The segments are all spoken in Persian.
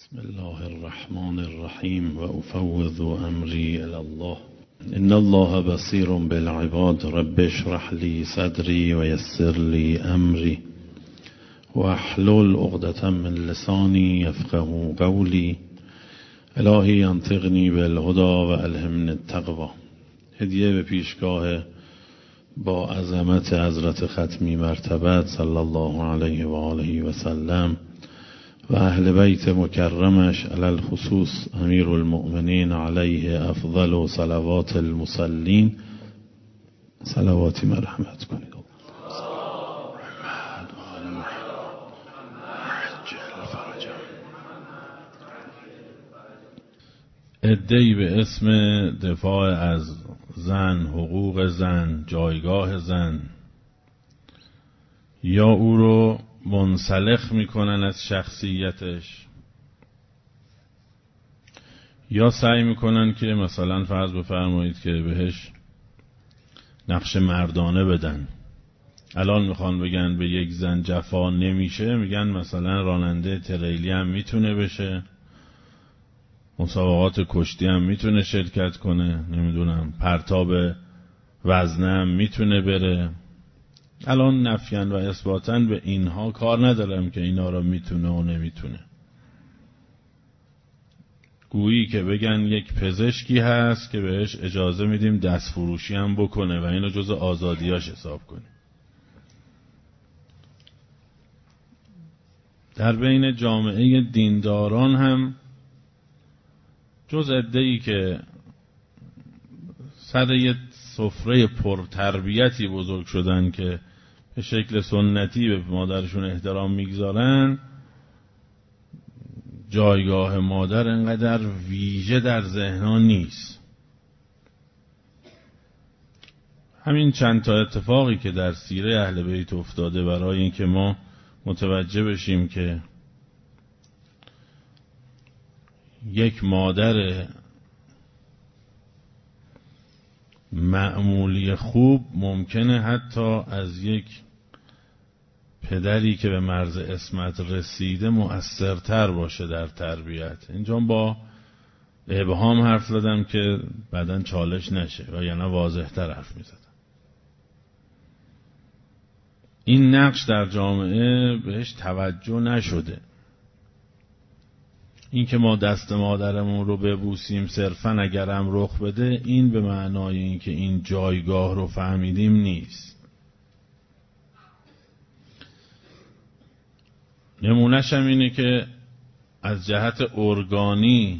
بسم الله الرحمن الرحیم و افوض امری الی الله ان الله بصیر بالعباد رب اشرح لی صدری و یسر لی امری و احلل عقدة من لسانی یفقهوا قولی الهی انطقنی بالهدی و الهمنی التقوی. هدیه به پیشگاه با عظمت حضرت ختمی مرتبت صلی الله علیه و آله و سلم و اهل بیت مکرمش علی الخصوص امیر المؤمنین علیه افضل صلوات المصلین، صلواتی مرحمت کنید. عده‌ای به اسم دفاع از زن، حقوق زن، جایگاه زن، یا او رو منسلخ میکنن از شخصیتش، یا سعی میکنن که مثلا فرض بفرمایید که بهش نقش مردانه بدن. الان میخوان بگن به یک زن جفا نمیشه، میگن مثلا راننده تریلی هم میتونه بشه، مسابقات کشتی هم میتونه شرکت کنه، نمیدونم پرتاب وزنه هم میتونه بره. الان نفیان و اثباتن به اینها کار ندارم که اینا را میتونه و نمیتونه. گویی که بگن یک پزشکی هست که بهش اجازه میدیم دست فروشی هم بکنه و اینو جز آزادیاش حساب کنیم. در بین جامعه دینداران هم جز عده‌ای که سر یه سفره پرتربیتی بزرگ شدن که به شکل سنتی به مادرشون احترام میگذارن، جایگاه مادر انقدر ویژه در ذهنها نیست. همین چند تا اتفاقی که در سیره اهل بیت افتاده برای اینکه ما متوجه بشیم که یک مادر معمولی خوب ممکنه حتی از یک پدری که به مرز عصمت رسیده مؤثرتر باشه در تربیت. اینجا با ابهام حرف زدم که بعداً چالش نشه و یعنی واضح‌تر حرف میزدم. این نقش در جامعه بهش توجه نشده. این که ما دست مادرمون رو ببوسیم صرفاً اگرم رخ بده، این به معنای این که این جایگاه رو فهمیدیم نیست. نمونه‌ش هم اینه که از جهت ارگانی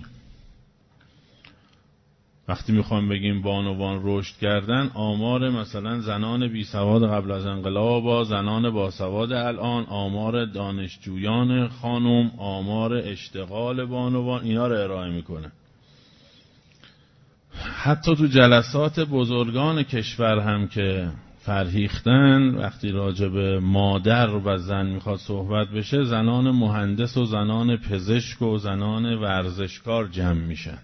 وقتی میخوام بگیم بانوان رشد کردن، آمار مثلا زنان بی سواد قبل از انقلاب با زنان با سواد الان، آمار دانشجویان خانم، آمار اشتغال بانوان، اینا رو ارائه میکنه. حتی تو جلسات بزرگان کشور هم که فرهیختن، وقتی راجع به مادر و زن میخواد صحبت بشه، زنان مهندس و زنان پزشک و زنان ورزشکار جمع میشن.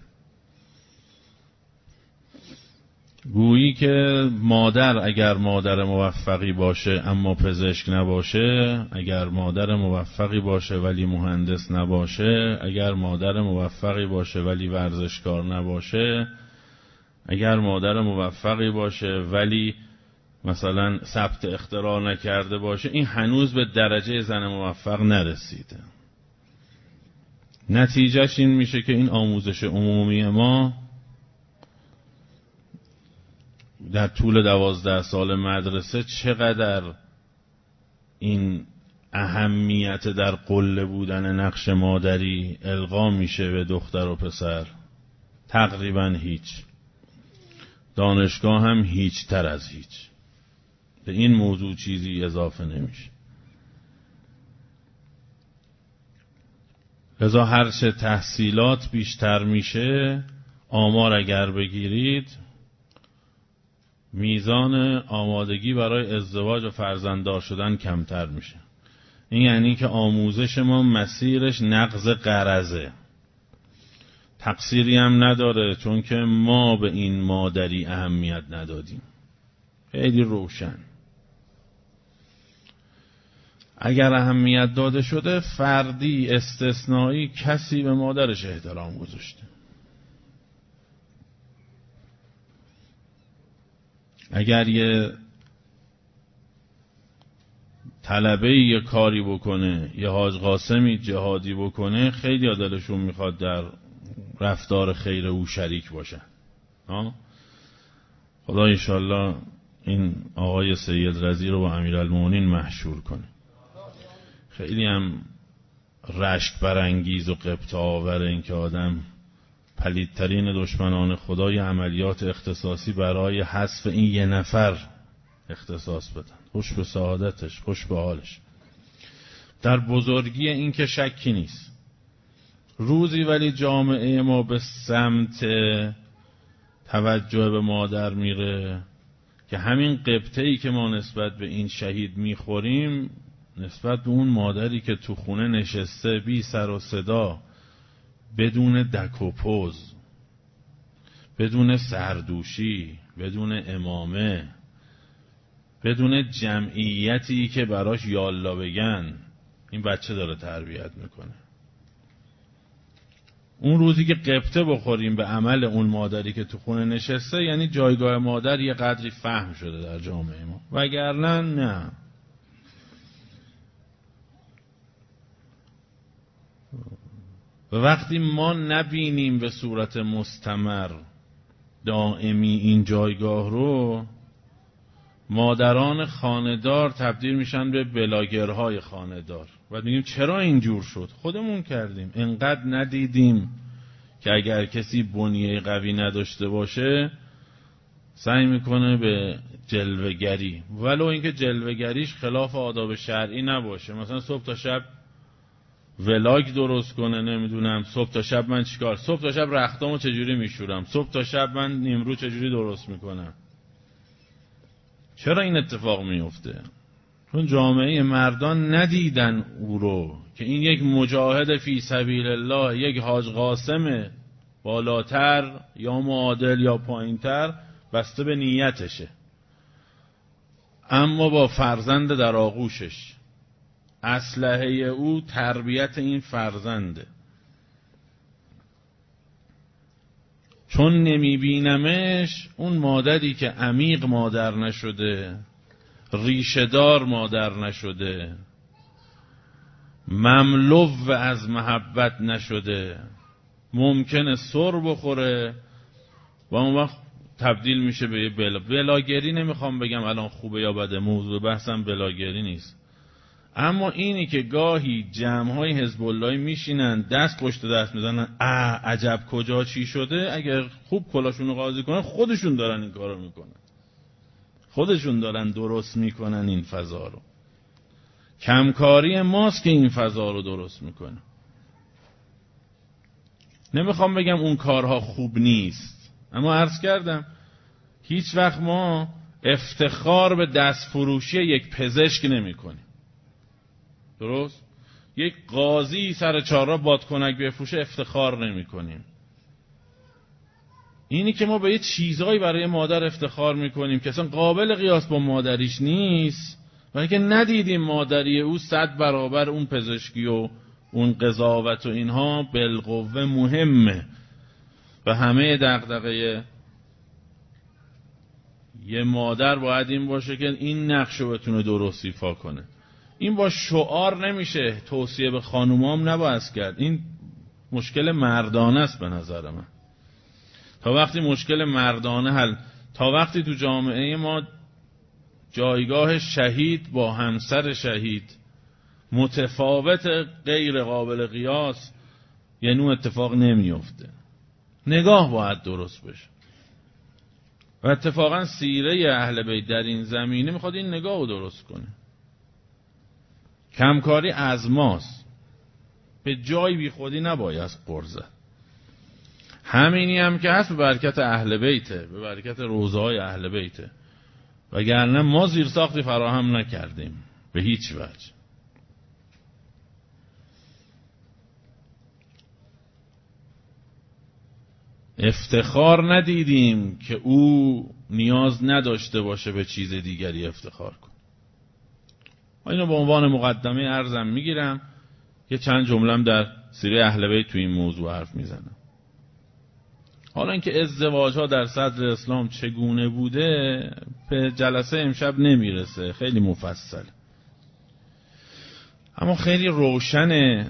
گویی که مادر اگر مادر موفقی باشه اما پزشک نباشه، اگر مادر موفقی باشه ولی مهندس نباشه، اگر مادر موفقی باشه ولی ورزشکار نباشه، اگر مادر موفقی باشه ولی مثلا ثبت اختراع نکرده باشه، این هنوز به درجه زن موفق نرسیده. نتیجهش این میشه که این آموزش عمومی ما در طول 12 سال مدرسه چقدر این اهمیت در قله بودن نقش مادری القا میشه به دختر و پسر؟ تقریبا هیچ. دانشگاه هم هیچ تر از هیچ. به این موضوع چیزی اضافه نمیشه. لذا هرچه تحصیلات بیشتر میشه، آمار اگر بگیرید، میزان آمادگی برای ازدواج و فرزنددار شدن کمتر میشه. این یعنی که آموزش ما مسیرش نقض غرضه. تقصیری هم نداره، چون که ما به این مادری اهمیت ندادیم. خیلی روشن. اگر اهمیت داده شده فردی استثنایی کسی به مادرش احترام گذاشته. اگر یه طلبه یه کاری بکنه، یه حاج قاسمی جهادی بکنه، خیلی دلشون میخواد در رفتار خیر او شریک باشن. خدا انشالله این آقای سید رضی رو با امیرالمومنین محشور کنه. خیلی هم رشک برانگیز و غبطه آور این که آدم پلیدترین دشمنان خدای عملیات اختصاصی برای حذف این یه نفر اختصاص بدن. خوش به سعادتش، خوش به حالش. در بزرگی این که شکی نیست. روزی ولی جامعه ما به سمت توجه به مادر میره که همین غبطه‌ای که ما نسبت به این شهید میخوریم نسبت به اون مادری که تو خونه نشسته بی سر و صدا، بدون دک و پوز، بدون سردوشی، بدون امامه، بدون جمعیتی که براش یالا بگن، این بچه داره تربیت میکنه. اون روزی که غبطه بخوریم به عمل اون مادری که تو خونه نشسته، یعنی جایگاه مادر یه قدری فهم شده در جامعه ما، وگرنه نه. و وقتی ما نبینیم به صورت مستمر دائمی این جایگاه رو، مادران خانه‌دار تبدیل میشن به بلاگرهای خانه‌دار و میگیم چرا اینجور شد؟ خودمون کردیم. انقدر ندیدیم که اگر کسی بنیه قوی نداشته باشه سعی میکنه به جلوه‌گری، ولو اینکه جلوه‌گریش خلاف آداب شرعی نباشه. مثلا صبح تا شب ولاگ درست کنه، نمیدونم صبح تا شب من چیکار، صبح تا شب رختامو چجوری میشورم، صبح تا شب من نیمرو چجوری درست میکنم. چرا این اتفاق میفته؟ چون جامعه مردان ندیدن او رو که این یک مجاهد فی سبیل الله، یک حاج قاسم بالاتر یا معادل یا پایینتر، بسته به نیتشه، اما با فرزند در آغوشش. اسلحه او تربیت این فرزنده. چون نمیبینمش، اون مادری که عمیق مادر نشده، ریشه‌دار مادر نشده، مملو از محبت نشده، ممکنه سر بخوره و اون وقت تبدیل میشه به یه بلاگری. نمیخوام بگم الان خوبه یا بده، موضوع بحثم بلاگری نیست، اما اینی که گاهی جمع‌های حزب اللهی میشینن دست پشت دست میزنن، عجب کجا چی شده، اگر خوب کلاشونو قاضی کنن خودشون دارن این کارو میکنن، خودشون دارن درست میکنن این فضا رو. کمکاری ماست که این فضا رو درست میکنه. نمیخوام بگم اون کارها خوب نیست، اما عرض کردم هیچ وقت ما افتخار به دست فروشی یک پزشک نمی کنیم. درست؟ یک قاضی سر چهارراه بادکنک بفروشه افتخار نمی کنیم. اینی که ما به یه چیزایی برای مادر افتخار میکنیم که اصلا قابل قیاس با مادریش نیست، ولی که ندیدیم مادری او 100 برابر اون پزشکی و اون قضاوت و اینها بالقوه مهمه و همه دغدغه یه مادر باید این باشه که این نقش رو بتونه درست ایفا کنه. این با شعار نمیشه، توصیه به خانومام نباید کرد. این مشکل مردانه است به نظر من. تا وقتی مشکل مردانه حل، تا وقتی تو جامعه ما جایگاه شهید با همسر شهید متفاوت، غیر قابل قیاس، یه نوع اتفاق نمیفته. نگاه باید درست بشه و اتفاقا سیره اهل بیت در این زمینه میخواد این نگاه رو درست کنه. کمکاری از ماست، به جای بی خودی نباید قرزه. همینی هم که هست به برکت اهل بیته، به برکت روزهای اهل بیته، وگرنه ما زیرساختی فراهم نکردیم به هیچ وجه. افتخار ندیدیم که او نیاز نداشته باشه به چیز دیگری افتخار کن. اینو به عنوان مقدمه عرضم میگیرم، یه چند جمله‌ام در سیره اهل بیت تو این موضوع حرف میزنم. حالا اینکه ازدواج ها در صدر اسلام چگونه بوده به جلسه امشب نمیرسه، خیلی مفصل، اما خیلی روشنه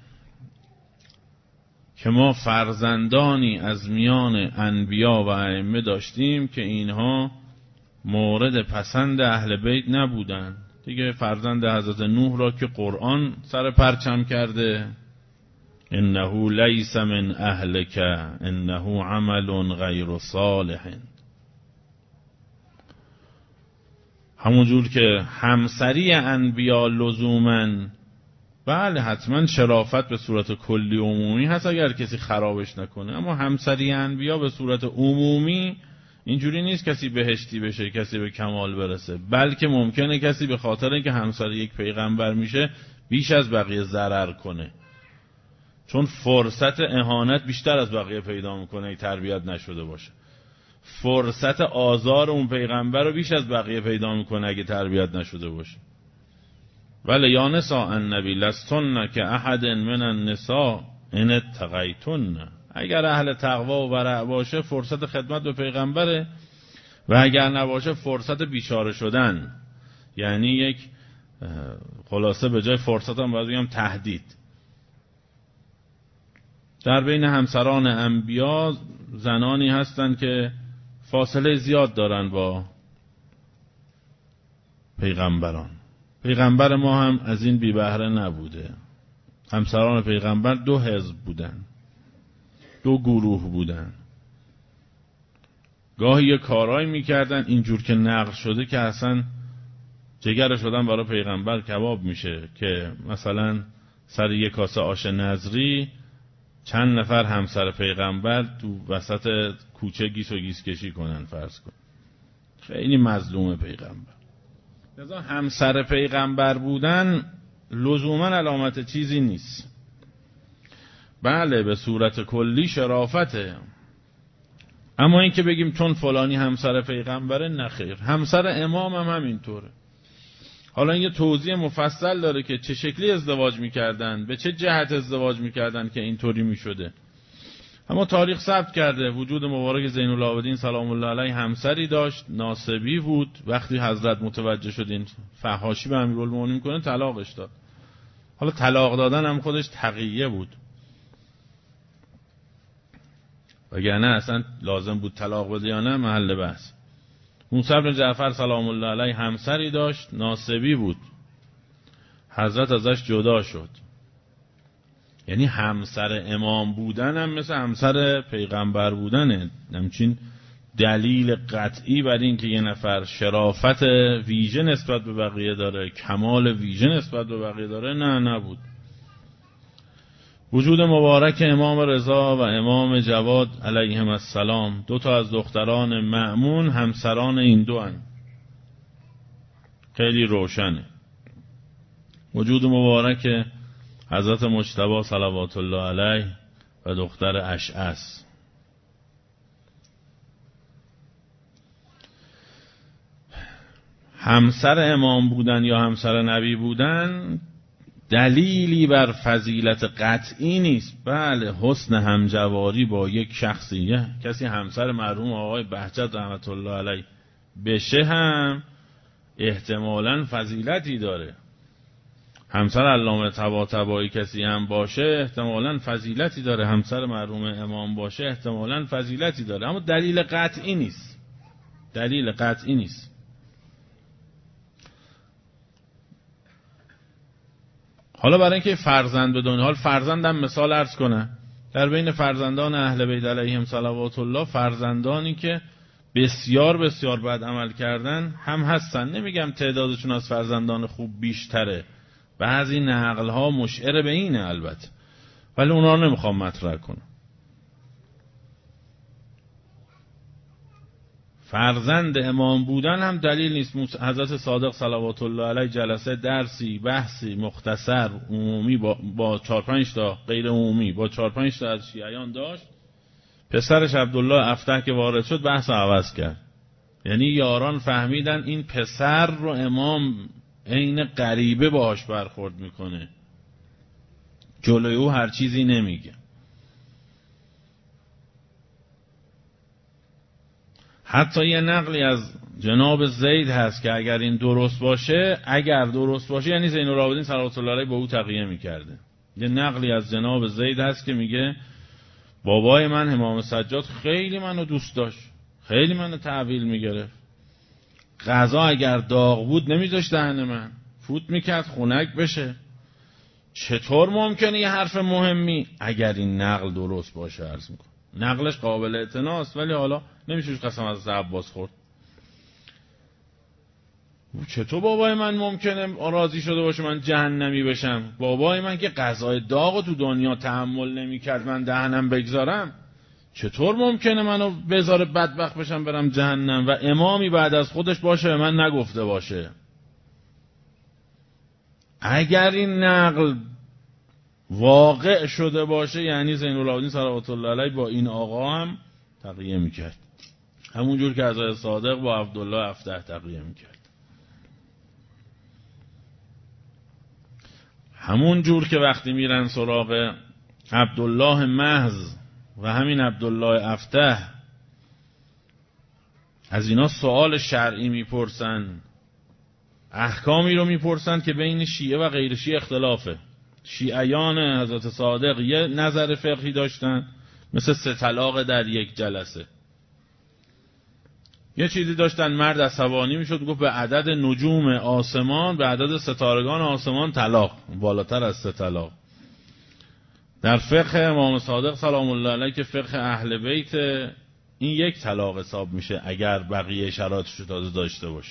که ما فرزندانی از میان انبیا و ائمه داشتیم که اینها مورد پسند اهل بیت نبودن دیگه. فرزند حضرت نوح را که قرآن سر پرچم کرده، انه لیس من اهلک انه عمل غیر صالح. همونجور که همسری انبیا لزوماً بله حتما شرافت به صورت کلی عمومی هست اگر کسی خرابش نکنه، اما همسری انبیا به صورت عمومی اینجوری نیست کسی بهشتی بشه، کسی به کمال برسه، بلکه ممکنه کسی به خاطر اینکه همسر یک پیغمبر میشه بیش از بقیه ضرر کنه، چون فرصت اهانت بیشتر از بقیه پیدا میکنه اگه تربیت نشده باشه، فرصت آزار اون پیغمبر رو بیش از بقیه پیدا میکنه اگه تربیت نشده باشه. ولی یا نساء النبی لستن که احد من النساء ان اتقیتن. اگر اهل تقوا و ورع باشه فرصت خدمت به پیغمبره، و اگر نباشه فرصت بیچاره شدن، یعنی یک خلاصه به جای فرصت هم باید بگم تهدید. در بین همسران انبیا زنانی هستند که فاصله زیاد دارن با پیغمبران. پیغمبر ما هم از این بی بهره نبوده. همسران پیغمبر دو حزب بودن، دو گروه بودن، گاهی یه کارایی میکردن اینجور که نقل شده که اصلا جگر شدن برای پیغمبر کباب میشه، که مثلا سر یک کاسه آش نظری چند نفر همسر پیغمبر تو وسط کوچه گیس و گیس کشی کنن فرض کن. خیلی مظلوم پیغمبر. لذا همسر پیغمبر بودن لزوما علامت چیزی نیست. بله به صورت کلی شرافته، اما این که بگیم چون فلانی همسر پیغمبره، نخیر. همسر امام هم همینطوره. حالا این یه توضیح مفصل داره که چه شکلی ازدواج میکردن، به چه جهت ازدواج میکردن که اینطوری میشده. اما تاریخ ثبت کرده وجود مبارک زین العابدین سلام الله علیه همسری داشت، ناسبی بود. وقتی حضرت متوجه شدین فحاشی به امیرالمومنین کنه طلاقش داد. حالا طلاق دادن هم خودش تقیه بود، وگرنه اصلا لازم بود طلاق بده یا نه محل بحث. موسی بن جعفر سلام الله علیه همسری داشت، ناسبی بود. حضرت ازش جدا شد. یعنی همسر امام بودن هم مثل همسر پیغمبر بودنه. همچین دلیل قطعی بر این که یه نفر شرافت ویژه نسبت به بقیه داره، کمال ویژه نسبت به بقیه داره، نه نبود. وجود مبارک امام رضا و امام جواد علیهم السلام، دو تا از دختران مأمون همسران این دو هن. خیلی روشنه. وجود مبارک حضرت مجتبی صلوات الله علیه و دختر اشعث. همسر امام بودن یا همسر نبی بودن دلیلی بر فضیلت قطعی نیست. بله حسن همجواری با یک شخصی، کسی همسر مرحوم آقای بهجت رحمت الله علیه بشه هم احتمالاً فضیلتی داره. همسر علامه طباطبایی کسی هم باشه احتمالاً فضیلتی داره. همسر مرحوم امام باشه احتمالاً فضیلتی داره، اما دلیل قطعی نیست. دلیل قطعی نیست. حالا برای اینکه فرزند به دنیا، حال فرزندم مثال عرض کنه، در بین فرزندان اهل بیت علیهم صلوات الله فرزندانی که بسیار بسیار بد عمل کردن هم هستن. نمیگم تعدادشون از فرزندان خوب بیشتره، بعضی نقل ها مشعر به اینه البته، ولی اونا رو نمیخوام مطرح کنم. فرزند امام بودن هم دلیل نیست. حضرت صادق صلوات الله علیه جلسه درسی بحثی مختصر عمومی با 4-5 تا غیر عمومی با 4-5 تا از شیعیان داشت. پسرش عبدالله افتح که وارد شد بحث عوض کرد. یعنی یاران فهمیدن این پسر رو امام عین غریبه باهاش برخورد میکنه، جلوی او هر چیزی نمیگه. حتی یه نقلی از جناب زید هست که اگر این درست باشه، یعنی زین العابدین صلوات الله علیه با او تقیه میکرده. یه نقلی از جناب زید هست که میگه بابای من امام سجاد خیلی منو دوست داشت، خیلی منو تحویل میگرفت، غذا اگر داغ بود نمیذاشت دهن من، فوت میکرد خنک بشه. چطور ممکنه یه حرف مهمی اگر این نقل درست باشه؟ عرض میکنم نقلش قابل اعتناست، ولی حالا نمیشه قسم از عباس خورد. چطور بابای من ممکنه راضی شده باشه من جهنمی بشم؟ بابای من که غذای داغو تو دنیا تحمل نمیکرد من دهنم بگذارم، چطور ممکنه منو بذاره بدبخت بشم برم جهنم؟ و امامی بعد از خودش باشه به من نگفته باشه. اگر این نقل واقع شده باشه، یعنی زین العابدین صلوات الله علیه با این آقا هم تقیه میکرد، همون جور که عزای صادق با عبدالله افته تقیه میکرد، همون جور که وقتی میرن سراغ عبدالله محض و همین عبدالله افته از اینا سوال شرعی میپرسن، احکامی رو میپرسن که بین شیعه و غیر شیعه اختلافه. شیعیان حضرت صادق یه نظر فقهی داشتن مثل 3 طلاق در یک جلسه، یه چیزی داشتن مرد عصبانی میشد گفت به عدد نجوم آسمان، به عدد ستارگان آسمان طلاق، بالاتر از 3 طلاق. در فقه امام صادق سلام الله علیه که فقه اهل بیت، این 1 طلاق حساب میشه اگر بقیه شرایطش رو داشته باشه.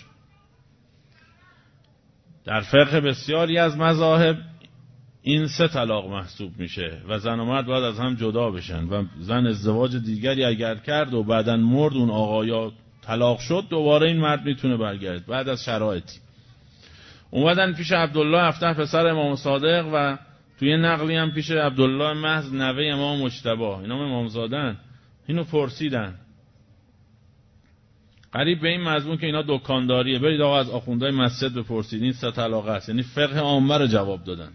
در فقه بسیاری از مذاهب این 3 طلاق محسوب میشه و زن و مرد باید از هم جدا بشن و زن ازدواج دیگری اگر کرد و بعدن مرد اون آقا طلاق شد، دوباره این مرد میتونه برگرد بعد از شرایطی. اومدن پیش عبدالله افته پسر امام صادق و توی نقلی هم پیش عبدالله محض نوه امام مجتبی، اینا امامزادن، اینو پرسیدن قریب به این مضمون که اینا دکانداریه، برید آقا از آخوندهای مسجد بپرسید این 3 طلاق است، یعنی فقه عامه رو جواب دادن.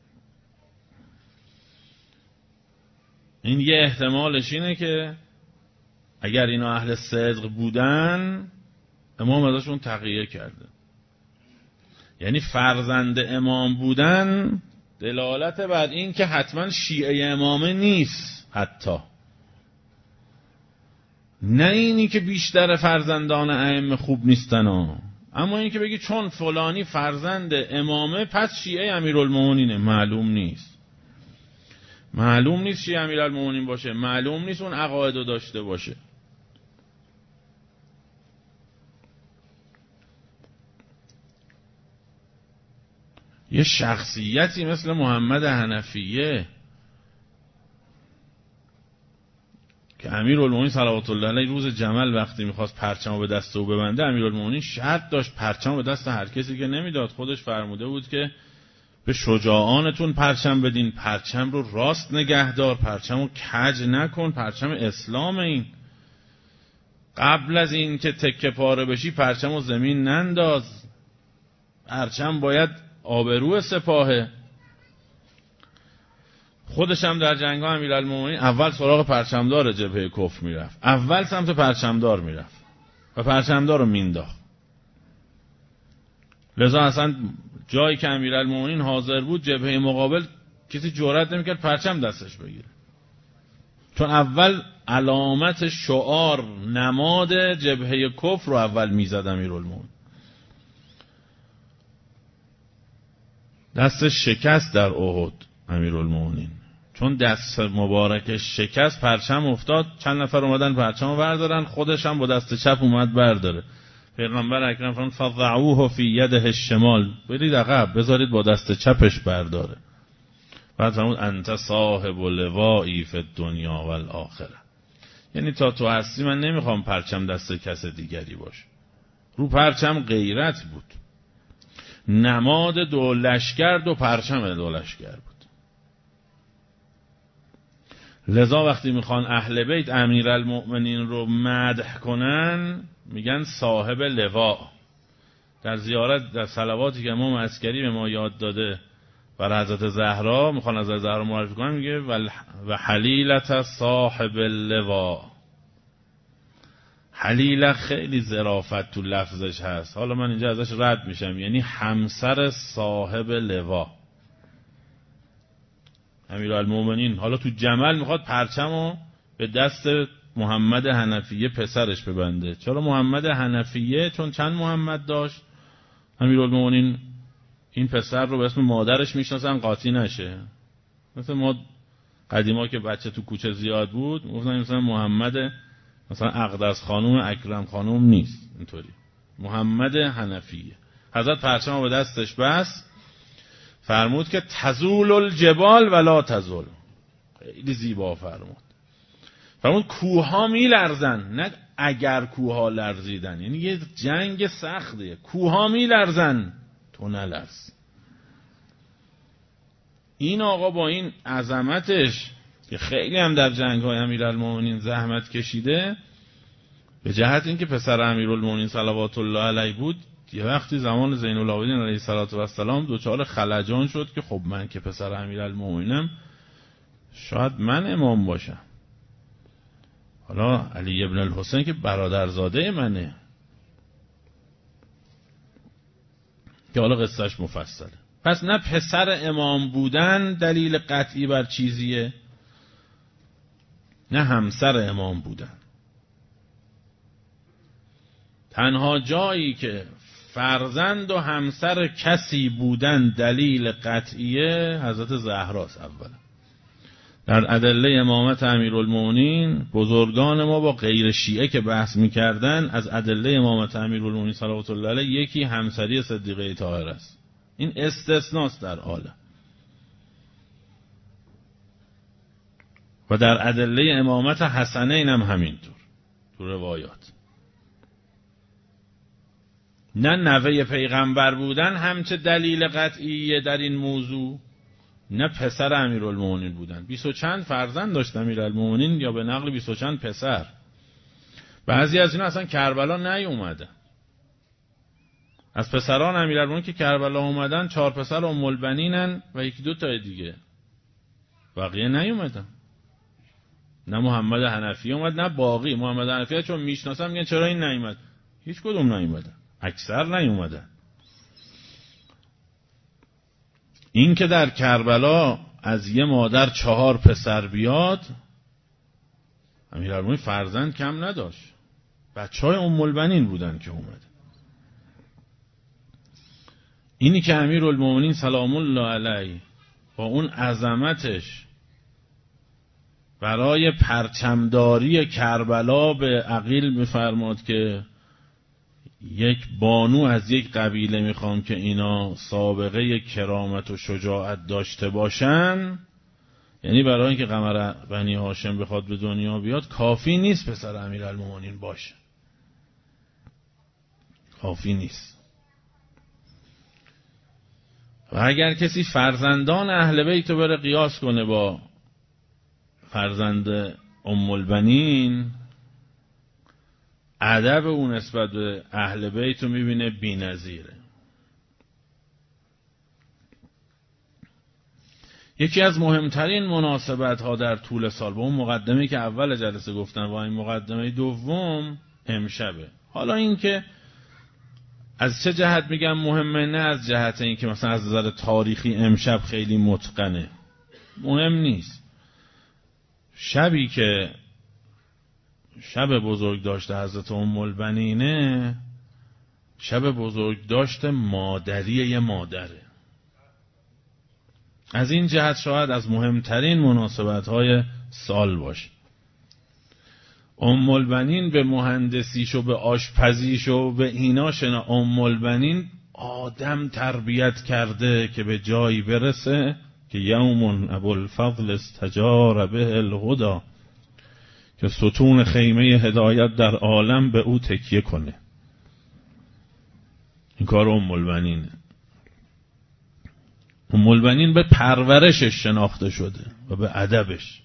این یه احتمالش اینه که اگر اینا اهل صدق بودن امام ازشون تقیه کرده، یعنی فرزند امام بودن دلالت بر این که حتما شیعه امامه نیست، حتی نه اینی که بیشتر فرزندان ائمه خوب نیستن اما این که بگی چون فلانی فرزند امامه پس شیعه امیرالمومنینه، معلوم نیست شیعه امیرالمومنین باشه، معلوم نیست اون عقایدو داشته باشه. یه شخصیتی مثل محمد حنفیه که امیرالمومنین صلوات الله علیه روز جمل وقتی میخواست پرچمو به دست او ببنده، امیرالمومنین شرط داشت پرچمو به دست هر کسی که نمیداد، خودش فرموده بود که به شجاعانتون پرچم بدین، پرچم رو راست نگهدار، پرچم رو کج نکن، پرچم اسلام این. قبل از این که تکه پاره بشی پرچم رو زمین ننداز، پرچم باید آبرو سپاهه. خودش هم در جنگ ها امیرالمومنین اول سراغ پرچمدار جبهه کفر میرفت، اول سمت پرچمدار میرفت و پرچمدار رو مینداخت. لذا اصلا جایی که امیرالمومنین حاضر بود جبهه مقابل کسی جرئت نمیکرد پرچم دستش بگیره، چون اول علامت شعار نماد جبهه کفر رو اول میزد امیرالمومنین. دستش شکست در احد امیرالمومنین، چون دست مبارکش شکست پرچم افتاد، چند نفر اومدن پرچم رو بردارن، خودش هم با دست چپ اومد برداره. پیغمبر اکرم فرمود فضعوه فی یده الشمال، برید عقب بذارید با دست چپش برداره. بعد فرمود انت صاحب لوایی فی الدنیا والآخره، یعنی تا تو هستی من نمیخوام پرچم دست کس دیگری باشه. رو پرچم غیرت بود، نماد دو لشکر و پرچم دو لشکر بود. لذا وقتی میخوان اهل بیت امیرالمؤمنین رو مدح کنن میگن صاحب لوا. در زیارت در صلواتی که امام عسکری به ما یاد داده برای حضرت زهرا، میخوان از زهرا معرفی کنن، میگه و حلیلت صاحب اللوا. حلیله خیلی ظرافت تو لفظش هست، حالا من اینجا ازش رد میشم، یعنی همسر صاحب لوا، امیرالمومنین. حالا تو جمل میخواد پرچمو به دست محمد حنفیه پسرش ببنده. چرا محمد حنفیه؟ چون چند محمد داشت. امیرالمومنین این پسر رو به اسم مادرش میشناسن قاطی نشه. مثل ما قدیما که بچه تو کوچه زیاد بود گفتن مثلا محمد مثلا اقدس خانوم اکرم خانوم نیست، اینطوری محمد حنفیه. حضرت پرچم به دستش بس، فرمود که تزول الجبال ولا تزول. خیلی زیبا فرمود کوها می لرزن، نه اگر کوها لرزیدن، یعنی یه جنگ سخته، کوها می لرزن تو نلرز. این آقا با این عظمتش که خیلی هم در جنگ‌های امیرالمومنین زحمت کشیده، به جهت اینکه پسر امیرالمومنین صلوات الله علیه بود، یه وقتی زمان زین العابدین علیه السلام دچار خلجان شد که خب من که پسر امیرالمومنینم شاید من امام باشم. حالا علی ابن الحسین که برادرزاده منه، که حالا قصهش مفصله. پس نه پسر امام بودن دلیل قطعی بر چیزیه، نه همسر امام بودن. تنها جایی که فرزند و همسر کسی بودن دلیل قطعیه حضرت زهراست. اولا در ادله امامت امیرالمومنین بزرگان ما با غیر شیعه که بحث میکردن، از ادله امامت امیرالمومنین صلوات الله علیه یکی همسری صدیقه طاهره است. این استثناست در عالم. و در ادله امامت حسنین هم همینطور تو روایات. نه نوه پیغمبر بودن همچه دلیل قطعیه در این موضوع، نه پسر امیرالمومنین بودن. 20 و چند فرزند داشت امیرالمومنین، یا به نقل 20 و چند پسر. بعضی از اینا اصلا کربلا نیومدن. از پسران امیرالمومنین که کربلا اومدن 4 پسر ام البنینن و یکی دو تا دیگه، بقیه نیومدن. نه محمد حنفی اومد نه باقی. محمد حنفی چون میشناسم میگن چرا این نیومد، هیچ کدوم نیومدن، اکثر نیومدن. این که در کربلا از یه مادر 4 پسر بیاد، امیرالمومنین فرزند کم نداشت، بچهای ام البنین بودن که اومد. اینی که امیرالمومنین سلام الله علیه با اون عظمتش برای پرچمداری کربلا به عقیل میفرماد که یک بانو از یک قبیله میخوام که اینا سابقه کرامت و شجاعت داشته باشن، یعنی برای اینکه قمر بنی هاشم بخواد به دنیا بیاد کافی نیست پسر امیرالمومنین باشه، کافی نیست. و اگر کسی فرزندان اهل بیت رو بره قیاس کنه با فرزند ام البنین، ادب اون نسبت به اهل بیت رو میبینه بی‌نظیره. یکی از مهمترین مناسبت ها در طول سال، با اون مقدمه‌ای که اول جلسه گفتن و این مقدمه دوم، امشبه. حالا این که از چه جهت میگم مهمه، نه از جهت این که مثلا از نظر تاریخی امشب خیلی متقنه، مهم نیست. شبی که شب بزرگ داشته حضرت ام البنینه، شب بزرگ داشته مادری یه مادره. از این جهت شاید از مهمترین مناسبت‌های سال باشه. ام البنین به مهندسیش و به آشپزیش و به ایناش، ام البنین آدم تربیت کرده که به جایی برسه که یوم ابوالفضل استجار به الهدی، که ستون خیمه هدایت در عالم به او تکیه کنه. این کار ام البنینه. ام البنین به پرورشش شناخته شده و به ادبش.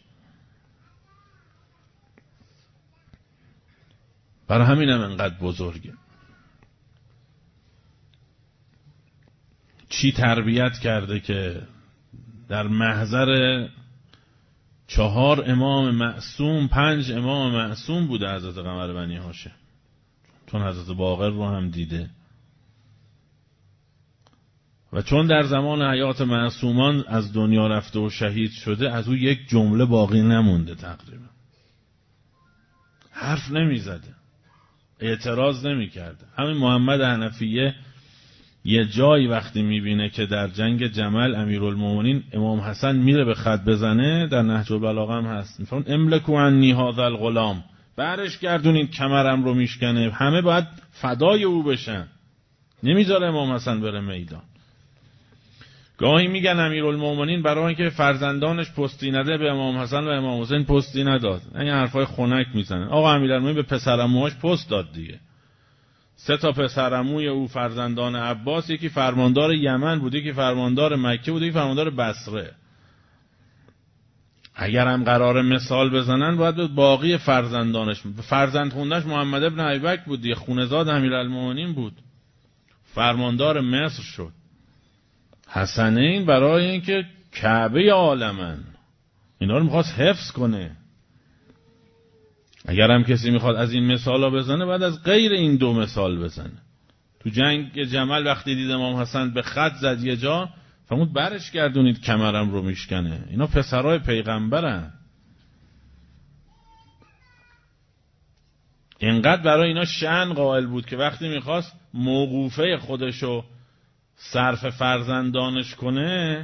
برای همین هم انقدر بزرگه. چی تربیت کرده که در محضر 4 امام معصوم 5 امام معصوم بوده حضرت قمر بنی هاشم، چون حضرت باقر رو هم دیده و چون در زمان حیات معصومان از دنیا رفته و شهید شده، از او یک جمله باقی نمونده، تقریبا حرف نمیزده، اعتراض نمیکرده. همین محمد حنفیه یه جایی وقتی میبینه که در جنگ جمل امیرالمومنین امام حسن میره به خط بزنه، در نهج البلاغه هم هست، میفرمون املکو عنی هذا الغلام، برش گردونید کمرم رو میشکنه، همه باید فدای او بشن، نمیذاره امام حسن بره میدان. گاهی میگن امیرالمومنین برای اینکه فرزندانش پستی نده به امام حسن و امام حسین پستی نداد. این حرفای خنک میزنن. آقا امیرالمومنین به پسرعموهاش پست داد دیگه. 3 پسرعموی او فرزندان عباس، یکی فرماندار یمن بود، یکی فرماندار مکه بود، یکی فرماندار بصره. اگر هم قرار مثال بزنن باید به باقی فرزندانش، فرزند خوندش محمد ابن ابیبکر بود دیگه، خونه‌زاد امیرالمومنین بود، فرماندار مصر شد. حسنین برای اینکه کعبه عالمن، اینا رو میخواست حفظ کنه. اگر هم کسی میخواد از این مثالا بزنه باید از غیر این 2 مثال بزنه. تو جنگ جمل وقتی دید امام حسن به خط زد یه جا، فرمود برش گردونید کمرم رو میشکنه. اینا پسرای پیغمبرن. اینقدر برای اینا شأن قائل بود که وقتی میخواست موقوفه خودشو صرف فرزندانش کنه،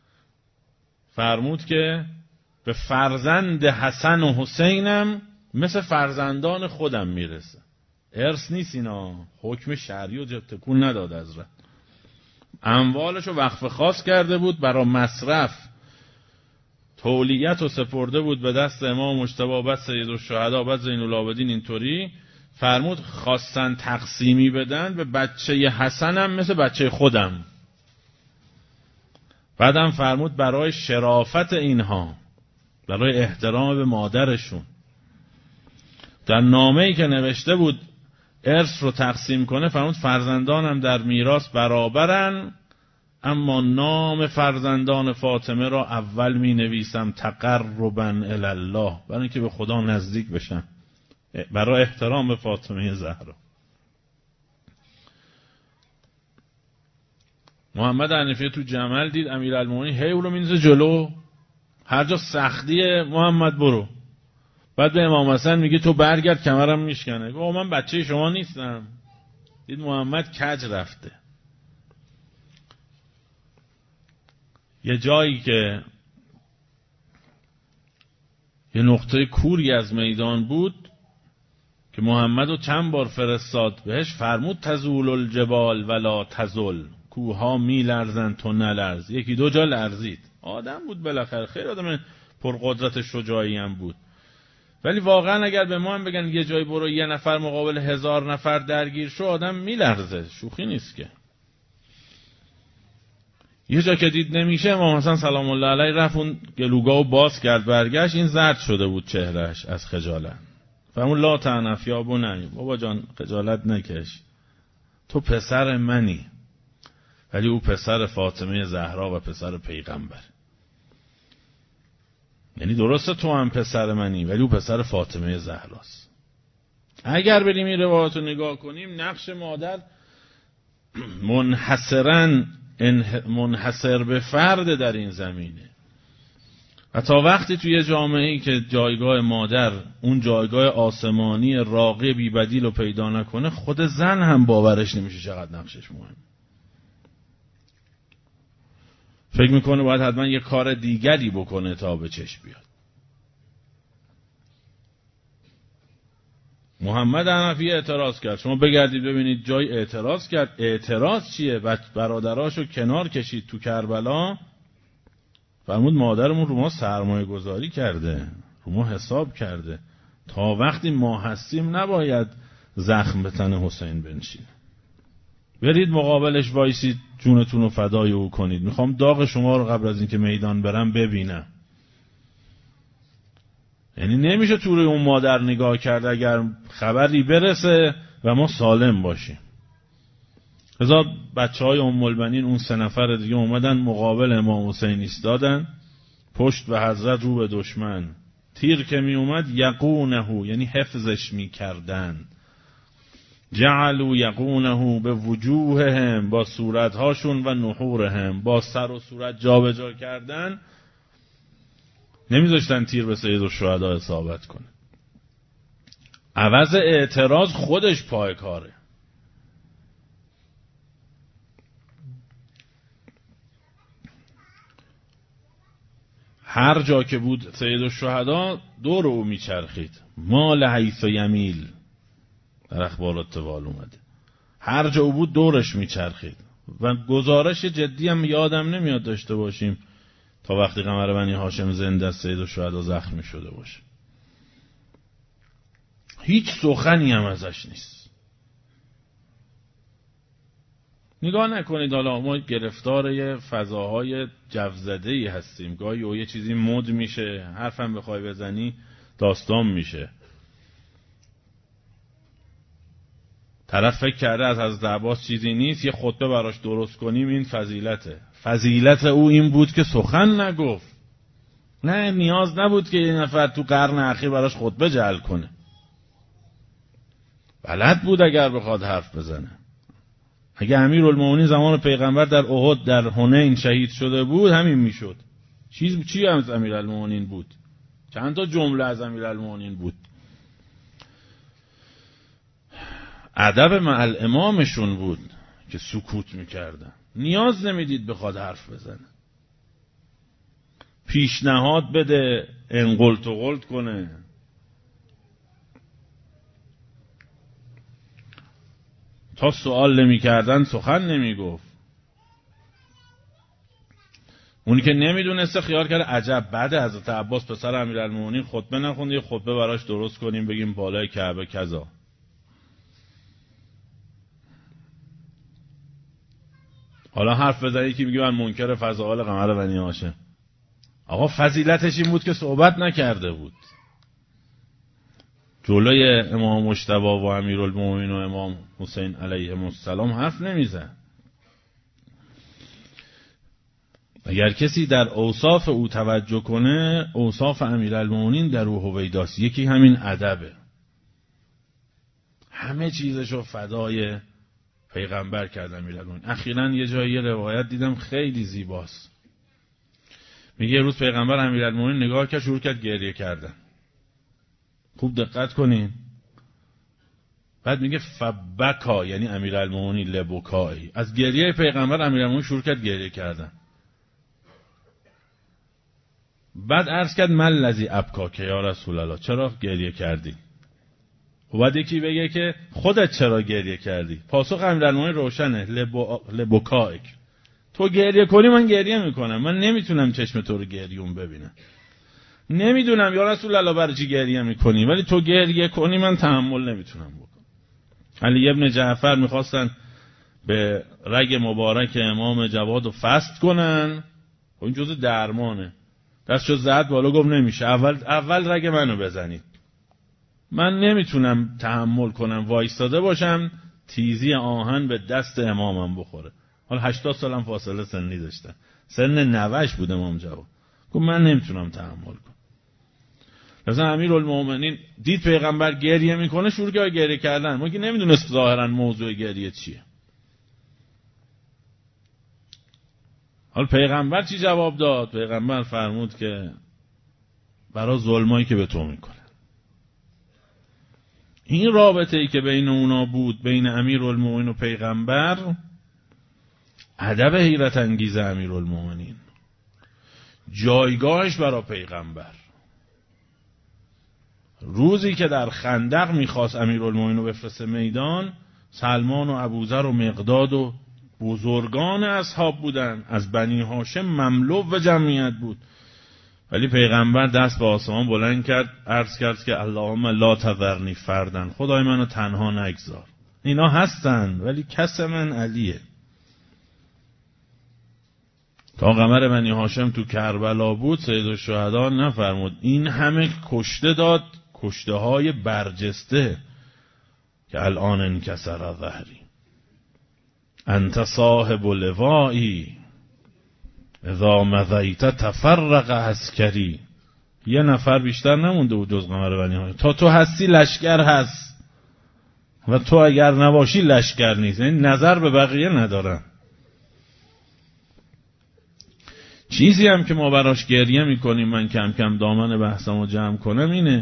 فرمود که به فرزند حسن و حسینم مثل فرزندان خودم میرسه. ارث نیست اینا، حکم شرعی و تکون نداد حضرت. اموالشو وقف خاص کرده بود برای مصرف، تولیت و سپرده بود به دست امام مجتبی، بعد سید الشهدا، بعد زین العابدین. اینطوری فرمود خواستن تقسیمی بدن به بچه حسنم مثل بچه خودم. بعدم فرمود برای شرافت اینها، برای احترام به مادرشون، در نامه‌ای که نوشته بود ارث رو تقسیم کنه، فرمود فرزندانم در میراث برابرن، اما نام فرزندان فاطمه را اول می نویسم تقربا الی الله، برای اینکه به خدا نزدیک بشن، برای احترام به فاطمه زهرا. محمد حنفیه تو جمل دید امیرالمومنین هی اون رو میندازه جلو، هر جا سختی محمد برو. بعد به امام حسن میگه تو برگرد کمرم میشکنه. گفت من بچه شما نیستم. دید محمد کج رفته. یه جایی که یه نقطه کوری از میدان بود که محمد رو چند بار فرستاد بهش، فرمود تزول الجبال ولا تزل، کوها می لرزن تو نلرز. 1-2 جا لرزید. آدم بود بالاخره، خیلی آدم پرقدرت شجاعی هم بود. ولی واقعا اگر به ما هم بگن یه جای برو 1 نفر مقابل 1000 نفر درگیر شو، آدم میلرزه، شوخی نیست که. یه جا که دید نمیشه، امام حسن سلام الله علیه رفت اون گلوگاهو باز کرد، برگشت، این زرد شده بود چهرهش از خجالت. فرمود لا تعنف یا بنی، بابا جان خجالت نکش، تو پسر منی، ولی او پسر فاطمه زهرا و پسر پیغمبر. یعنی درسته تو هم پسر منی، ولی او پسر فاطمه زهراست. اگر بریم این روایات رو نگاه کنیم، نقش مادر منحصر به فرد در این زمینه. و تا وقتی توی جامعه‌ای که جایگاه مادر اون جایگاه آسمانی راقی بی بدیل رو پیدا نکنه، خود زن هم باورش نمیشه چقدر نقشش مهم. فکر میکنه باید حتما یه کار دیگری بکنه تا به چشم بیاد. محمد حنفی اعتراض کرد. شما بگردید ببینید جای اعتراض کرد. اعتراض چیه؟ برادراشو کنار کشید تو کربلا، فرمود مادرمون رو ما سرمایه گذاری کرده، رو ما حساب کرده، تا وقتی ما هستیم نباید زخم به تن حسین بنشین. برید مقابلش وایسید، جونتون رو فدای او کنید. میخوام داغ شما رو قبل از اینکه میدان برم ببینم. یعنی نمیشه تو روی اون مادر نگاه کرد اگر خبری برسه و ما سالم باشیم. لذا بچهای ام البنین اون 3 نفر دیگه اومدن مقابل امام حسین ایستادن، پشت به حضرت رو به دشمن. تیر که می اومد یقونه، یعنی حفظش می کردن. جعلوا یقونه به وجوههم، با صورتهاشون، و نحورهم، با سر و صورت جابجا کردن، نمیذاشتن تیر به سید الشهدا اصابت کنه. عوض اعتراض خودش پای کاره. هر جا که بود سید الشهدا دور او میچرخید. ما لحیث یمیل، در اخبارات توال اومده. هر جا او بود دورش میچرخید. و گزارش جدی هم یادم نمیاد داشته باشیم تا وقتی قمر بنی هاشم زنده از سید الشهدا زخمی شده باشه. هیچ سخنی هم ازش نیست. نگاه نکنید حالا ما گرفتار یه فضاهای جوزده‌ای هستیم، گاهی او یه چیزی مد میشه، حرفم بخوای بزنی داستان میشه. طرف فکر کرده از حضرت عباس چیزی نیست، یه خطبه براش درست کنیم این فضیلته. فضیلت او این بود که سخن نگفت. نه، نیاز نبود که یه نفر تو قرن اخیر براش خطبه جعل کنه. بلد بود اگر بخواد حرف بزنه. اگه امیرالمومنین زمان پیغمبر در احد، در حنین شهید شده بود، همین میشد. چی از امیرالمومنین بود؟ چند تا جمله از امیرالمومنین بود. ادب مع الامامشون بود که سکوت میکردن. نیاز نمیدید بخواد حرف بزنه. پیشنهاد بده، انقلت و قلت کنه. تا سوال نمیکردن سخن نمیگفت. اونی که نمیدونسته خیال کرده عجب بعد حضرت عباس پسر امیرالمومنین خطبه نخوند، یه خطبه براش درست کنیم بگیم بالای کعبه کذا. حالا حرف بزنی که میگه من منکر فضائل قمر بنی هاشم. آقا فضیلتش این بود که صحبت نکرده بود. جلوی امام مجتبی و امیرالمومنین و امام حسین علیهم السلام حرف نمیزن. اگر کسی در اوصاف او توجه کنه، اوصاف امیرالمومنین در او هویداست. یکی همین ادبه. همه چیزشو فدای پیغمبر کرد امیرالمومنین. اخیراً یه جایی یه روایت دیدم خیلی زیباست. میگه یه روز پیغمبر امیرالمومنین نگاه کرد، شروع کرد گریه کردن. خوب دقت کنین. بعد میگه فبکا، یعنی امیرالمومنین لبکایی. از گریه پیغمبر امیرالمومنین شروع کرد گریه کردن. بعد عرض کرد من الذی ابکاک یا رسول الله، چرا گریه کردی؟ و بعد یکی بگه که خودت چرا گریه کردی؟ پاسخ امیرالمومنین روشنه، لبکایک. تو گریه کنی من گریه میکنم. من نمیتونم چشم تو رو گریون ببینم. نمیدونم یا رسول الله برای چی گریه میکنی، ولی تو گریه کنی من تحمل نمیتونم بکنم. علی ابن جعفر میخواستن به رگ مبارک امام جواد رو فست کنن، این جزء درمانه. دستشو زد بالا گفت نمیشه، اول رگ منو بزنید. من نمیتونم تحمل کنم وایستاده باشم تیزی آهن به دست امامم بخوره. حالا 80 سالم فاصله سنی داشتن، سن 90 بود امام جواد. گفت من نمیتونم تحمل کنم. مثلا امیرالمومنین دید پیغمبر گریه میکنه، شروع کرد گریه کردن. ما که نمیدونست ظاهرا موضوع گریه چیه. حالا پیغمبر چی جواب داد؟ پیغمبر فرمود که برای ظلمایی که به تو میکنه. این رابطه ای که بین اونا بود، بین امیرالمومنین و پیغمبر، ادب حیرت انگیز امیرالمومنین، جایگاهش برای پیغمبر. روزی که در خندق میخواست امیرالمومنین رو بفرسته میدان، سلمان و ابوذر و مقداد و بزرگان اصحاب بودن، از بنی هاشم مملو و جمعیت بود، ولی پیغمبر دست به آسمان بلند کرد، عرض کرد که اللهم لا تذرنی فردن، خدای منو تنها نگذار. اینا هستن ولی کس من علیه. تا قمر بنی هاشم تو کربلا بود، سید الشهدا نفرمود این همه کشته داد، کشته های برجسته که الان انکسر ظهری. انت صاحب لوایی اذا مضیت تفرق عسکری. یه نفر بیشتر نمونده بود جز قمر بنی هاشم. تا تو هستی لشکر هست و تو اگر نباشی لشکر نیست. یعنی نظر به بقیه ندارن. چیزی هم که ما براش گریه میکنیم، من کم کم دامن بحثمو جمع کنم، اینه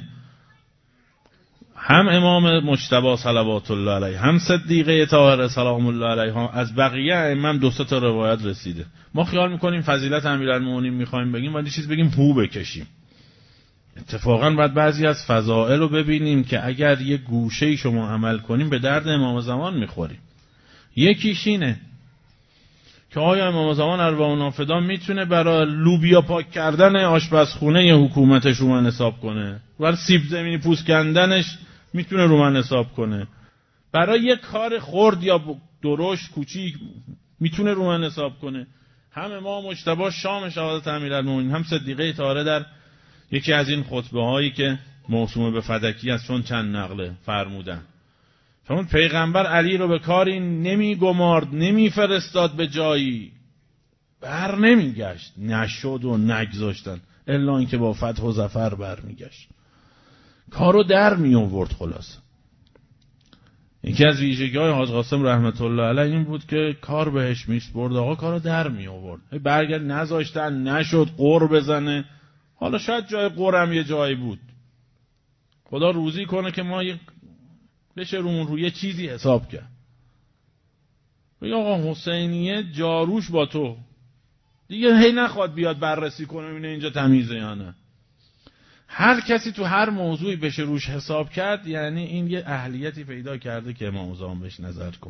هم امام مجتبی صلوات الله علیه هم صدیقه طاهره سلام الله علیها از بقیه ائمه 2 تا روایت رسیده. ما خیال میکنیم فضیلت امیرالمومنین میخوایم بگیم ولی چیز بگیم هو بکشیم. اتفاقا باید بعضی از فضائل رو ببینیم که اگر یه گوشه‌ای شما عمل کنیم به درد امام زمان میخوریم. یکیش اینه که آیا امام زمان ارواح نافدان میتونه برای لوبیا پاک کردن آشپزخونه ی حکومتش رو من حساب کنه؟ برای سیب زمینی پوست کندنش میتونه رو من حساب کنه؟ برای یه کار خرد یا درشت کوچیک میتونه رو من حساب کنه؟ هم امام مجتبی شام شهادت امیرالمومنین هم صدیقه طاهره در یکی از این خطبه هایی که موسوم به فدکی است چون چند نقله فرمودن چون پیغمبر علی رو به کاری نمی گمارد، نمی فرستاد به جایی، بر نمی گشت، نشد و نگذاشتن الا اینکه با فتح و ظفر بر می گشت، کارو در می آورد. خلاص یکی از ویژگی های حاج قاسم رحمت الله علیه این بود که کار بهش میسپرد، آقا کارو در می آورد. برگرد نذاشتن، نشد قر بزنه. حالا شاید جای قرم یه جایی بود، خدا روزی کنه که ما بشه روی یه چیزی حساب کرد. بگه آقا حسینیه جاروش با تو دیگه هی نخواد بیاد بررسی کنه اینه اینجا تمیزه یا نه. هر کسی تو هر موضوعی بشه روش حساب کرد یعنی این یه اهلیتی پیدا کرده که امام زمان بهش نظر کنه.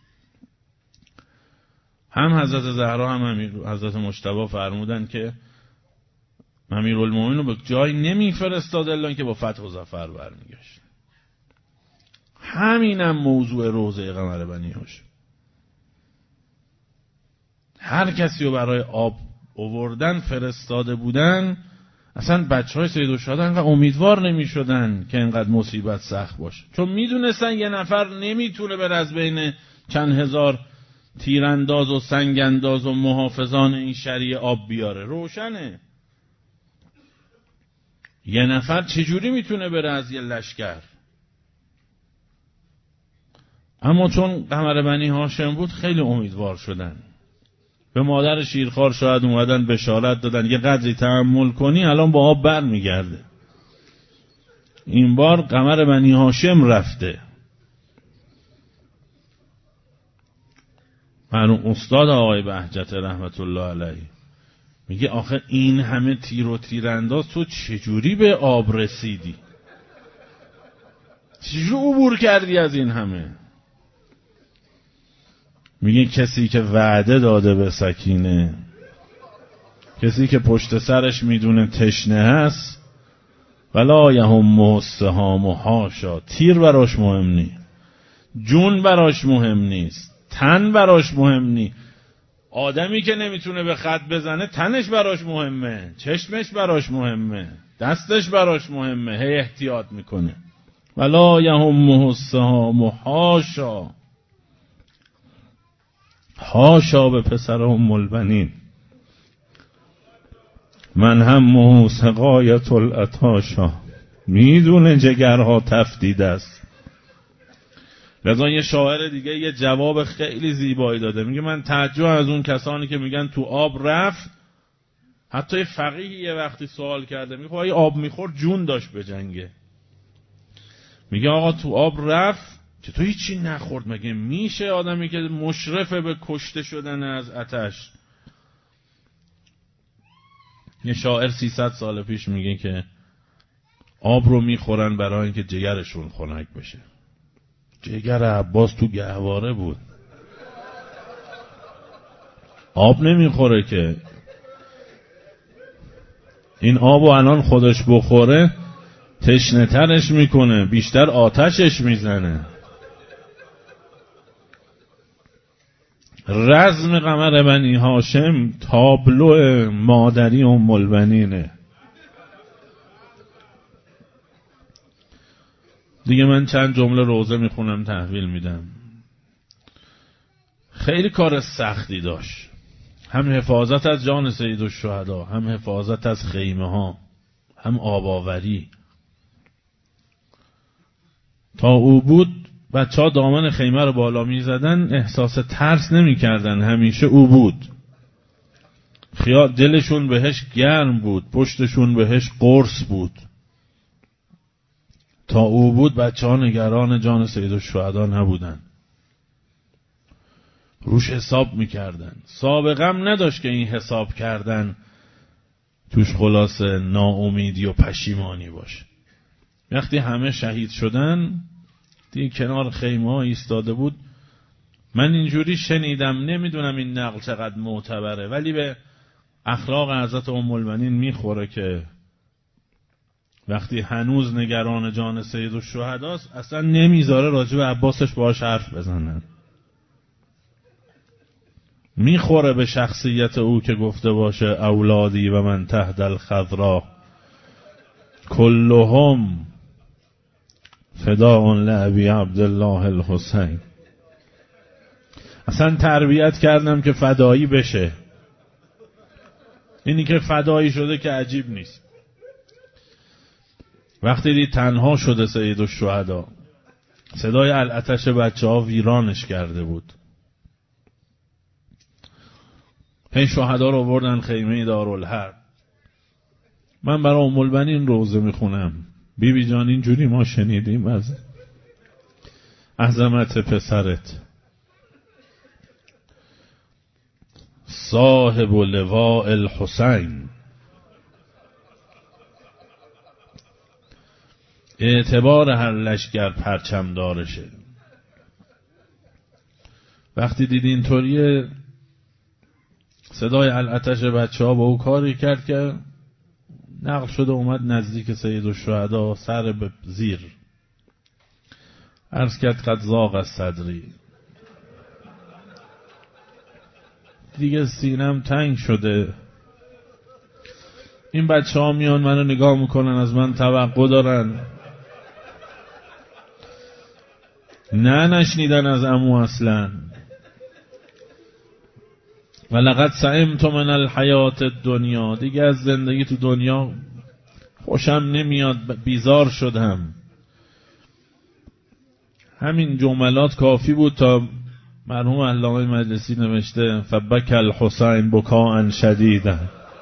هم حضرت زهرا هم حضرت مجتبی فرمودن که امیرالمومنین رو به جای نمیفرستاد الا اینکه با فتح و ظفر برمیگشت. همینم موضوع روضه قمر بنی هاشم. هر کسی رو برای آب آوردن فرستاده بودن، اصلا بچهای سید الشهدا انقدر امیدوار نمی شدن که انقدر مصیبت سخت باشه، چون میدونستن یه نفر نمیتونه بر از بین چند هزار تیرانداز و سنگانداز و محافظان این شریعه آب بیاره. روشنه یه نفر چجوری میتونه بره از یه لشکر. اما چون قمر بنی هاشم بود خیلی امیدوار شدن. به مادر شیرخوار شاید اومدن بشارت دادن یه قدری تحمل کنی الان با آب بر میگرده. این بار قمر بنی هاشم رفته. مرحوم استاد آقای بهجت رحمت الله علیه میگه آخه این همه تیر و تیرانداز تو چجوری به آب رسیدی؟ چجوری عبور کردی از این همه؟ میگه کسی که وعده داده به سکینه، کسی که پشت سرش میدونه تشنه هست، ولا یهم السهام و حاشا، تیر براش مهم نیست، جون براش مهم نیست، تن براش مهم نیست. آدمی که نمیتونه به خط بزنه تنش براش مهمه، چشمش براش مهمه، دستش براش مهمه، هی احتیاط میکنه. ولا یهم السهام و حاشا، حاشا به پسر ام البنین. من هم سقایت العطاشا، میدونه جگرها تفدید است. لذا یه شاعر دیگه یه جواب خیلی زیبایی داده، میگه من تعجب از اون کسانی که میگن تو آب رفت. حتی فقیه یه وقتی سوال کرده میگه اگه آب میخورد جون داشت به جنگه. میگه آقا تو آب رفت که تو هیچی نخورد، مگه میشه آدمی که مشرفه به کشته شدن از آتش؟ یه شاعر 300 سال پیش میگه که آب رو میخورن برای اینکه جگرشون خنک بشه. جگر عباس تو گهواره بود، آب نمیخوره که. این آبو الان خودش بخوره تشنه ترش میکنه، بیشتر آتشش میزنه. رزم قمر بنی هاشم تابلو مادری ام البنینه. دیگه من چند جمله روزه میخونم تحویل میدم. خیلی کار سختی داشت، هم حفاظت از جان سید الشهدا، هم حفاظت از خیمه ها، هم آباوری. تا او بود بچه ها دامن خیمه رو بالا می زدن، احساس ترس نمی کردن، همیشه او بود. خیال دلشون بهش گرم بود، پشتشون بهش قرص بود. تا او بود بچه ها نگران جان سید الشهدا نبودن، روش حساب میکردن. سابقم نداشت که این حساب کردن توش خلاصه ناامیدی و پشیمانی باشه. وقتی همه شهید شدن دیگه کنار خیمه ها ایستاده بود. من اینجوری شنیدم، نمیدونم این نقل چقدر معتبره، ولی به اخلاق حضرت ام المؤمنین میخوره که وقتی هنوز نگران جان سید الشهداست اصلا نمیذاره راجع به عباسش باهاش حرف بزنن. میخوره به شخصیت او که گفته باشه اولادی و من تحت الخضرا کلهم فداء لابی عبدالله الحسین. اصلا تربیت کردم که فدایی بشه. اینی که فدایی شده که عجیب نیست. وقتی دید تنها شده سید الشهدا، صدای العطش بچه ها ویرانش کرده بود. این شهدا رو آوردن خیمه دارالحرب. من برای ام المؤمنین روزه میخونم. بیبی جان اینجوری ما شنیدیم از عظمت پسرت، صاحب لواء الحسین، اعتبار هر لشکر پرچم دارشه. وقتی دید اینطوریه صدای العطش بچه ها با او کاری کرد که نقل شده اومد نزدیک سید الشهدا، سر به زیر عرض کرد قد ضاق از صدری، دیگه سینم تنگ شده. این بچه ها میان منو نگاه میکنن، از من توقع دارن. نه نشنیدن از عمو اصلا. ولقد سئمت من الحیات الدنیا، دیگه از زندگی تو دنیا خوشم نمیاد، بیزار شدم. همین جملات کافی بود تا مرحوم علامه مجلسی نوشته فبک الحسین بکاء شدیدا.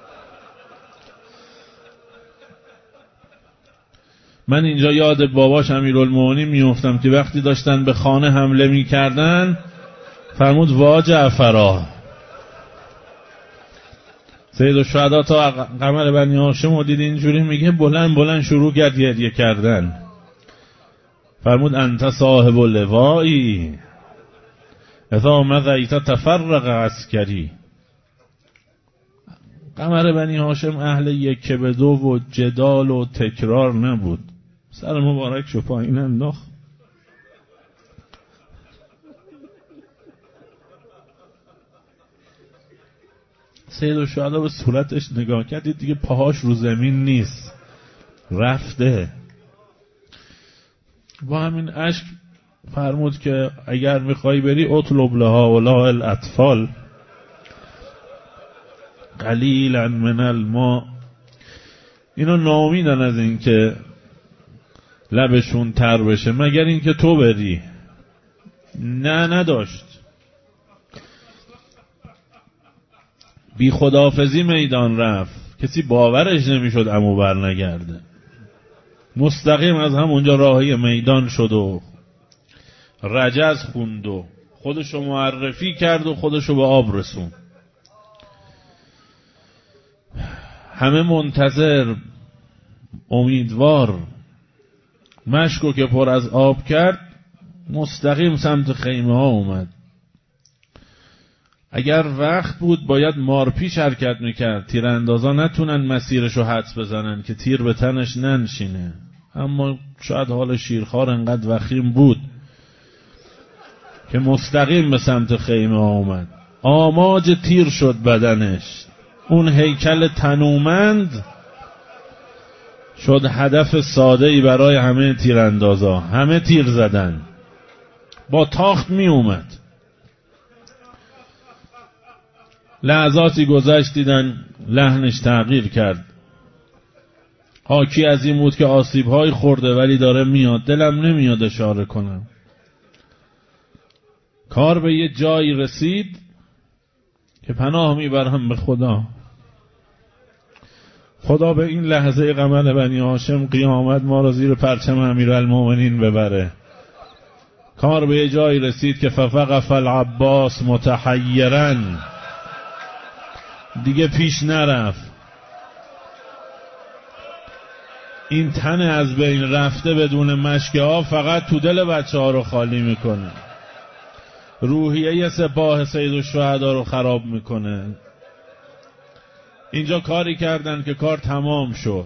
من اینجا یاد باباش امیرالمومنین میافتم که وقتی داشتن به خانه حمله میکردن فرمود وا جعفرا. سید الشهدا تا قمر بنی هاشم دید اینجوری میگه، بلند بلند شروع کرد گریه کردن. فرمود انت صاحب اللوایی اذا مضیت تفرق عسکری. قمر بنی هاشم اهل یک به دو و جدال و تکرار نبود. سر مبارک شو پایین انداخت. سید الشهدا به صورتش نگاه کرد، دیگه پاهاش رو زمین نیست، رفته. با همین اشک فرمود که اگر میخوای بری اطلب لها ولا الاطفال قلیلا من الماء. اینا ناامیدن از این که لبشون تر بشه، مگر این که تو بری. نه نداشت. بی خداحافظی میدان رفت. کسی باورش نمیشد عمو بر نگرده. مستقیم از همونجا راهی میدان شد و رجز خوند و خودشو معرفی کرد و خودشو به آب رسون. همه منتظر، امیدوار. مشکو که پر از آب کرد مستقیم سمت خیمه ها اومد. اگر وقت بود باید مارپیچ حرکت میکرد، تیراندازا نتونن مسیرشو حدس بزنن که تیر به تنش ننشینه. اما شاید حال شیرخوار انقدر وخیم بود که مستقیم به سمت خیمه ها اومد. آماج تیر شد بدنش. اون هیکل تنومند شد هدف ساده‌ای برای همه تیراندازا. همه تیر زدن، با تاخت می اومد. لحظاتی گذشت دیدن لحنش تغییر کرد. حاکی از این بود که آسیب‌های خورده ولی داره میاد، دلم نمیاد اشاره کنم. کار به یه جایی رسید که پناه میبرم به خدا. خدا به این لحظه قمر بنی هاشم قیامت ما را زیر پرچم امیرالمومنین ببره. کار به یه جایی رسید که فوقف العباس متحیرا، دیگه پیش نرفت. این تن از بین رفته بدون مشک آب فقط تو دل بچه ها رو خالی میکنه، روحیه سپاه سیدالشهدا رو خراب میکنه. اینجا کاری کردن که کار تمام شد.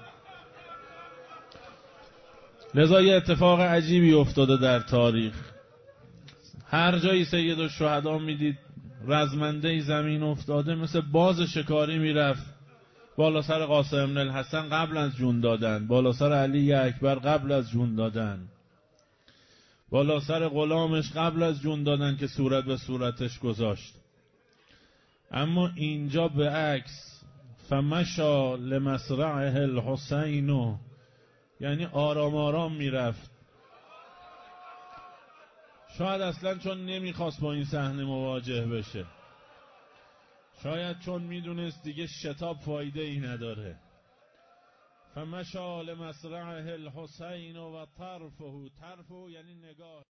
لذا یه اتفاق عجیبی افتاده در تاریخ. هر جایی سیدالشهدا میدید رزمنده زمین افتاده، مثل باز شکاری میرفت بالا سر قاسم بن الحسن قبل از جون دادن، بالا سر علی اکبر قبل از جون دادن، بالا سر غلامش قبل از جون دادن که صورت به صورتش گذاشت. اما اینجا به عکس، فمشا لمصرعه الحسین، یعنی آرام آرام میرفت. شاید اصلا چون نمیخواست با این صحنه مواجه بشه، شاید چون میدونست دیگه شتاب فایده ای نداره. فمشا لمصرعه الحسین و طرفه، طرفه یعنی نگاه.